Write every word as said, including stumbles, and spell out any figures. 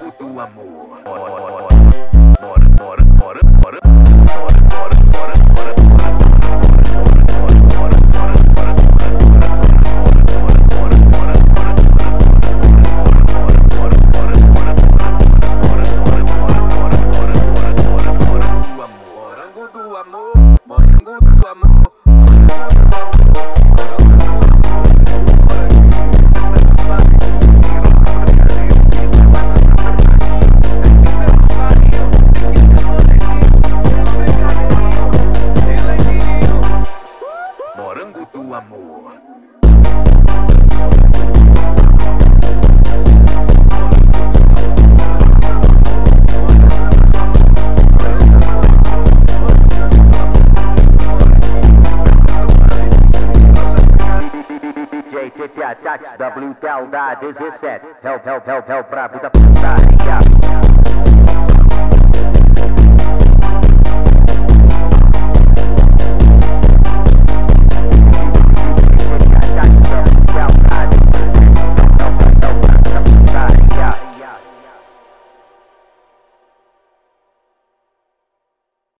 Morango do amor. Bora, bora, bora, bora, bora, bora, bora, bora, bora, Morango do amor. D J T T Ataques W T L da dezessete. Help, help, help, help, brabo da putaria.